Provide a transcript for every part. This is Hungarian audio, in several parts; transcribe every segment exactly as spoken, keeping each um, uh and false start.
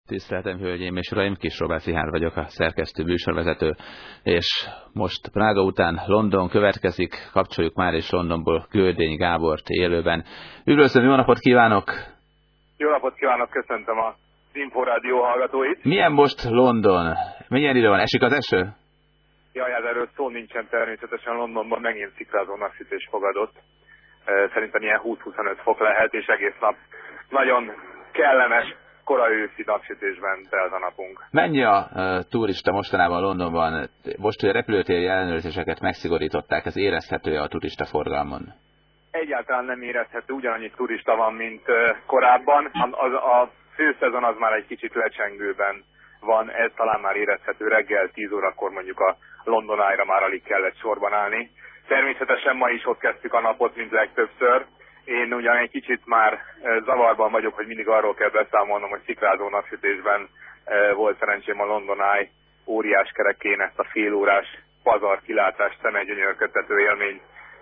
Tiszteltem, hölgyeim és uraim, Kis Robert Richárd vagyok, a szerkesztő, műsorvezető, és most Prága után London következik, kapcsoljuk már is Londonból Göldényi Gábort élőben. Üdvözlöm, jó napot kívánok! Jó napot kívánok, köszöntöm a Inforádió hallgatóit. Milyen most London? Milyen idő van? Esik az eső? Jaj, hát erről szó nincsen, természetesen Londonban megint szikrázó napsütés fogadott. Szerintem ilyen húsz-huszonöt fok lehet, és egész nap nagyon kellemes, kora őszi napsütésben telt a napunk. Mennyi a uh, turista mostanában Londonban? Most, hogy a repülőtéri ellenőrzéseket megszigorították, ez érezhető-e a turista forgalmon? Egyáltalán nem érezhető, ugyanannyi turista van, mint uh, korábban. A, a, a főszezon az már egy kicsit lecsengőben van, ez talán már érezhető, reggel tíz órakor mondjuk a London Eye-ra már alig kellett sorban állni. Természetesen ma is ott kezdtük a napot, mint legtöbbször. Én ugyan egy kicsit már zavarban vagyok, hogy mindig arról kell beszámolnom, hogy szikrázó napsütésben volt szerencsém a London Eye óriás kerekén ezt a félórás pazar kilátást, szemegyönyörködtető élményt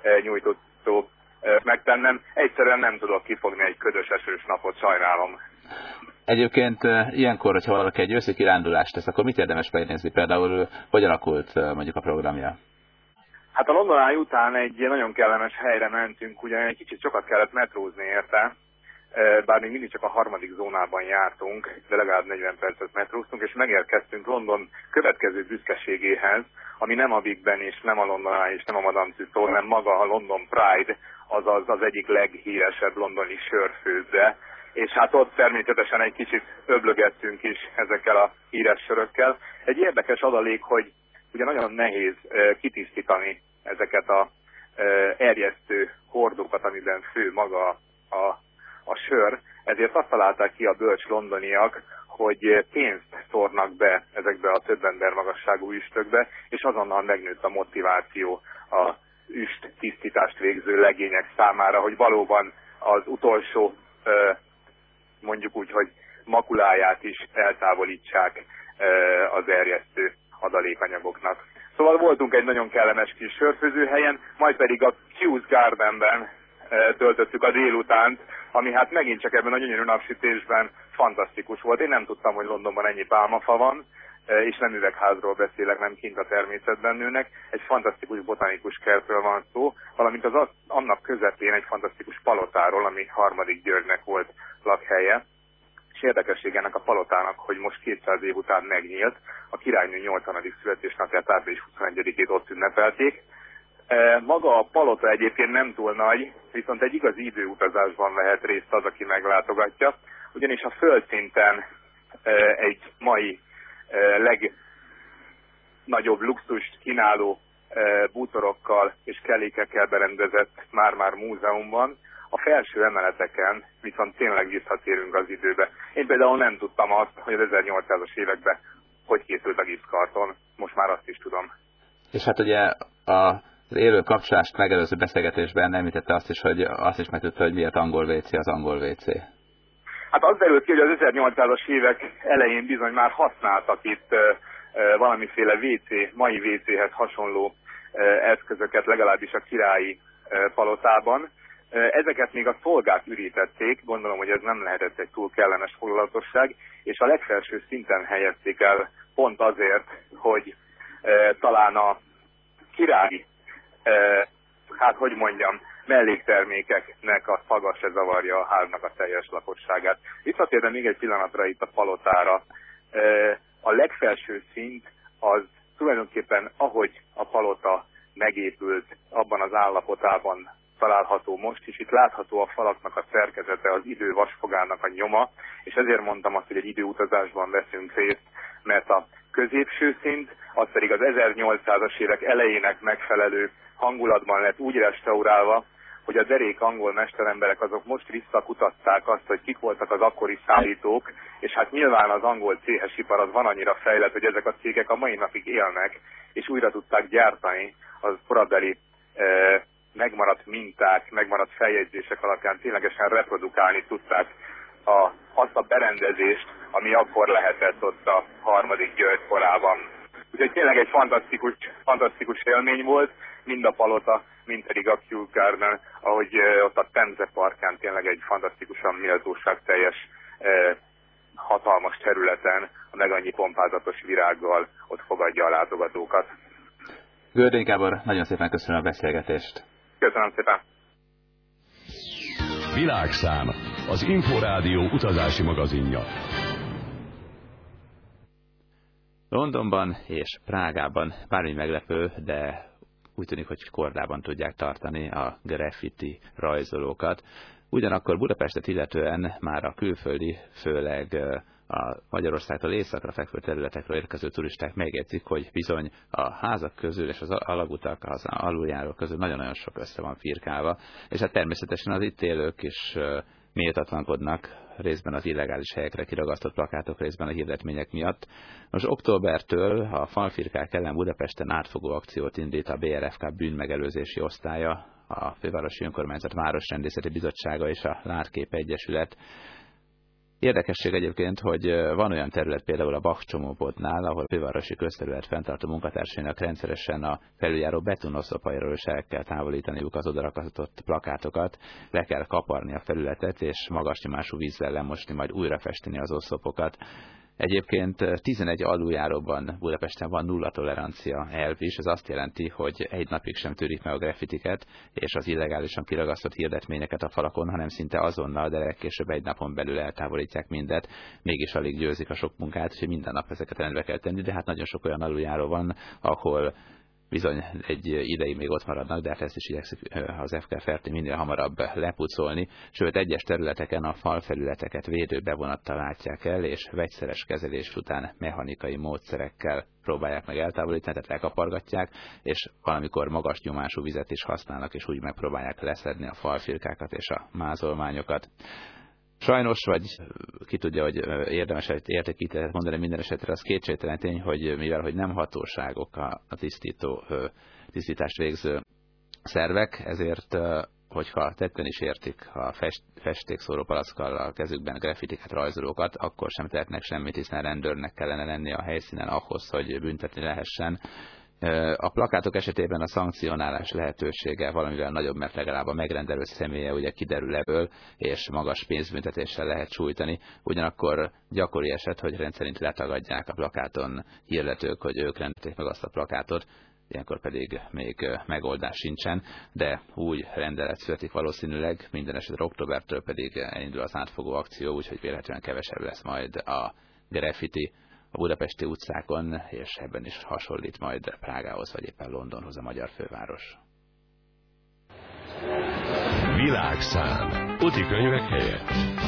nyújtó megtennem. Egyszerűen nem tudok kifogni egy ködös esős napot, sajnálom. Egyébként ilyenkor, hogyha valaki egy őszi kirándulást tesz, akkor mit érdemes megnézni? Például hogy alakult mondjuk a programja? Hát a London Eye után egy nagyon kellemes helyre mentünk, ugye egy kicsit sokat kellett metrózni érte, bár még mindig csak a harmadik zónában jártunk, de legalább negyven percet metróztunk, és megérkeztünk London következő büszkeségéhez, ami nem a Big Ben és nem a London Eye és nem a Madame Tussauds, hanem maga a London Pride, azaz az egyik leghíresebb londoni sörfőzde, és hát ott természetesen egy kicsit öblögettünk is ezekkel a híres sörökkel. Egy érdekes adalék, hogy ugye nagyon nehéz uh, kitisztítani ezeket a uh, erjesztő hordókat, amiben fő maga a, a sör, ezért azt találták ki a bölcs londoniak, hogy pénzt szórnak be ezekbe a több ember magasságú üstökbe, és azonnal megnőtt a motiváció a üst tisztítást végző legények számára, hogy valóban az utolsó uh, mondjuk úgy, hogy makuláját is eltávolítsák uh, az erjesztő adalékanyagoknak. Szóval voltunk egy nagyon kellemes kis sörfőzőhelyen, majd pedig a Kew Gardenben e, töltöttük a délutánt, ami hát megint csak ebben a gyönyörű napsütésben fantasztikus volt. Én nem tudtam, hogy Londonban ennyi pálmafa van, e, és nem üvegházról beszélek, nem kint a természetben nőnek. Egy fantasztikus botanikus kertről van szó, valamint az annak közepén egy fantasztikus palotáról, ami Harmadik Györgynek volt lakhelye. És érdekesség ennek a palotának, hogy most kétszáz év után megnyílt, a királynő nyolcvanadik születésnapját április huszonegyedikét ott ünnepelték. Maga a palota egyébként nem túl nagy, viszont egy igazi időutazásban vehet részt az, aki meglátogatja, ugyanis a földszinten egy mai legnagyobb luxust kínáló bútorokkal és kellékekkel berendezett már-már múzeum van. A felső emeleteken viszont tényleg visszatérünk az időbe. Én például nem tudtam azt, hogy az ezernyolcszázas években hogy készült a gipszkarton. Most már azt is tudom. És hát ugye az élő kapcsolást megelőző beszélgetésben említette azt is, hogy azt is megtudta, hogy miért angol vé cé az angol vé cé. Hát az derült ki, hogy az ezernyolcszázas évek elején bizony már használtak itt uh, uh, valamiféle vé cé, mai vé céhez hasonló uh, eszközöket, legalábbis a királyi uh, palotában. Ezeket még a szolgák ürítették, gondolom, hogy ez nem lehetett egy túl kellemes foglalatosság, és a legfelső szinten helyezték el pont azért, hogy e, talán a királyi, e, hát hogy mondjam, melléktermékeknek a szaga se zavarja a háznak a teljes lakosságát. Visszatérve még egy pillanatra itt a palotára. E, a legfelső szint az tulajdonképpen, ahogy a palota megépült, abban az állapotában található most is. Itt látható a falaknak a szerkezete, az idő vasfogának a nyoma, és ezért mondtam azt, hogy egy időutazásban veszünk részt, mert a középső szint, az pedig az ezernyolcszázas évek elejének megfelelő hangulatban lett úgy restaurálva, hogy a derék angol mesteremberek azok most visszakutatták azt, hogy kik voltak az akkori szállítók, és hát nyilván az angol céhes ipar az van annyira fejlett, hogy ezek a cégek a mai napig élnek, és újra tudták gyártani az korabeli eh, megmaradt minták, megmaradt feljegyzések alapján ténylegesen reprodukálni tudták a, azt a berendezést, ami akkor lehetett ott a Harmadik György korában. Úgyhogy tényleg egy fantasztikus, fantasztikus élmény volt, mind a palota, mind pedig a Kew Garden, ahogy ott a Temze parkán tényleg egy fantasztikusan méltóságteljes hatalmas területen, a meg annyi pompázatos virággal ott fogadja a látogatókat. Gördény Gábor, nagyon szépen köszönöm a beszélgetést. Köszönöm szépen. Világszám, az Inforádió utazási magazinja. Londonban és Prágában bármi meglepő, de úgy tűnik, hogy kordában tudják tartani a graffiti rajzolókat. Ugyanakkor Budapestet illetően már a külföldi, főleg a Magyarországtól északra fekvő területekről érkező turisták megjegyzik, hogy bizony a házak közül és az alagutak, az aluljárók közül nagyon-nagyon sok össze van firkálva, és hát természetesen az itt élők is méltatlankodnak, részben az illegális helyekre kiragasztott plakátok, részben a hirdetmények miatt. Most októbertől a falfirkák ellen Budapesten átfogó akciót indít a bé er ef ká bűnmegelőzési osztálya, a Fővárosi Önkormányzat Városrendészeti Bizottsága és a Lárkép Egyesület. Érdekesség egyébként, hogy van olyan terület például a Bach csomópontnál, ahol a fővárosi közterület fenntartó munkatársainak rendszeresen a felüljáró betonoszlopairól is el kell távolítaniuk az odarakatott plakátokat, le kell kaparni a felületet, és magas nyomású vízzel lemosni, majd újra festeni az oszlopokat. Egyébként tizenegy aluljáróban Budapesten van nulla tolerancia elv is, ez azt jelenti, hogy egy napig sem tűrik meg a graffitiket és az illegálisan kiragasztott hirdetményeket a falakon, hanem szinte azonnal, de legkésőbb egy napon belül eltávolítják mindet, mégis alig győzik a sok munkát, úgyhogy minden nap ezeket rendbe kell tenni, de hát nagyon sok olyan aluljáró van, ahol bizony egy ideig még ott maradnak, de hát ezt is igyekszik az ef ká ef er té minél hamarabb lepucolni, sőt egyes területeken a falfelületeket védő bevonattal látják el, és vegyszeres kezelés után mechanikai módszerekkel próbálják meg eltávolítani, tehát lekapargatják, és valamikor magas nyomású vizet is használnak, és úgy megpróbálják leszedni a falfirkákat és a mázolmányokat. Sajnos, vagy ki tudja, hogy érdemes egy értékítéletet mondani minden esetre, az kétségtelen tény, hogy mivel hogy nem hatóságok a tisztító, tisztítást végző szervek, ezért, hogyha tetten is értik a fest, festékszóró palackkal a kezükben graffitiket, rajzolókat, akkor sem tehetnek semmit, hiszen rendőrnek kellene lenni a helyszínen ahhoz, hogy büntetni lehessen. A plakátok esetében a szankcionálás lehetősége valamivel nagyobb, mert legalább a megrendelő személye ugye kiderül ebből, és magas pénzbüntetéssel lehet sújtani. Ugyanakkor gyakori eset, hogy rendszerint letagadják a plakáton hirdetők, hogy ők rendelték meg azt a plakátot, ilyenkor pedig még megoldás sincsen, de úgy rendelet születik valószínűleg, minden esetre októbertől pedig elindul az átfogó akció, úgyhogy vélhetően kevesebb lesz majd a graffiti a budapesti utcákon, és ebben is hasonlít majd Prágához, vagy éppen Londonhoz a magyar főváros. Világszám. Utikönyvek helyett.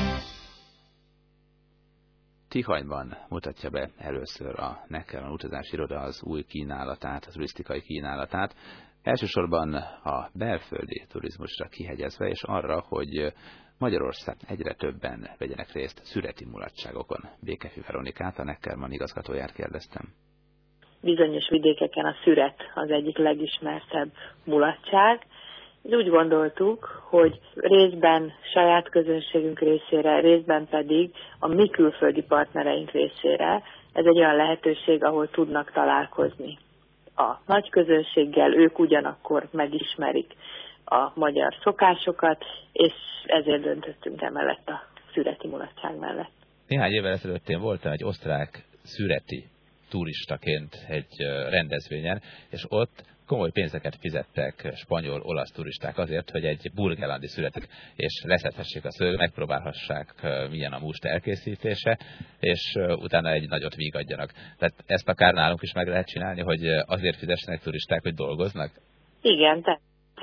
Tihanyban mutatja be először a Neckermann utazási iroda az új kínálatát, az turisztikai kínálatát, elsősorban a belföldi turizmusra kihegyezve, és arra, hogy Magyarország egyre többen vegyenek részt szüreti mulatságokon. Békefi Veronikát, a Neckermann igazgatóját kérdeztem. Bizonyos vidékeken a szüret az egyik legismertebb mulatság. Úgy gondoltuk, hogy részben saját közönségünk részére, részben pedig a mi külföldi partnereink részére ez egy olyan lehetőség, ahol tudnak találkozni a nagy közönséggel, ők ugyanakkor megismerik a magyar szokásokat, és ezért döntöttünk emellett a szüreti mulatság mellett. Néhány évvel ezelőtt én voltam egy osztrák szüreti turistaként egy rendezvényen, és ott komoly pénzeket fizettek spanyol, olasz turisták azért, hogy egy burgenlandi szüretet és leszedhessék a szőlőt, megpróbálhassák, milyen a must elkészítése, és utána egy nagyot vígadjanak. Tehát ezt akár nálunk is meg lehet csinálni, hogy azért fizessenek turisták, hogy dolgoznak? Igen, te.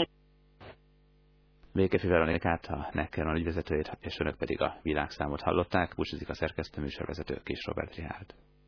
Békefi Veronikát, a Neckermann ügyvezetőjét, és önök pedig a világszámot hallották. Búcsúzik a szerkesztő műsorvezető Kis Robert Richárd.